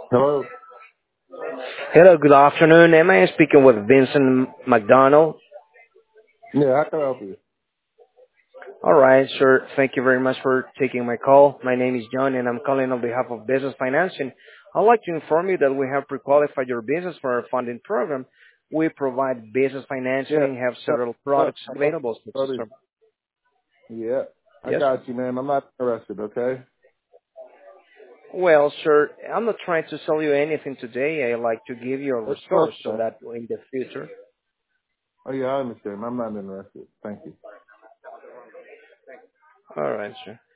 Hello? Hello, good afternoon. Am I speaking with Vincent McDonald? Yeah, how can I help you? All right, sir. Thank you very much for taking my call. My name is John, and I'm calling on behalf of Business Financing. I'd like to inform you that we have pre-qualified your business for our funding program. We provide business financing Yeah. and have No, several no, products no, available. buddy. Sir. Yeah. I Yes, sir. got you, man. I'm not interested, okay? Well, sir, I'm not trying to sell you anything today. I like to give you a That's resource so okay. that in the future. Oh, yeah, I understand. I'm not interested. Thank you. All right, sir.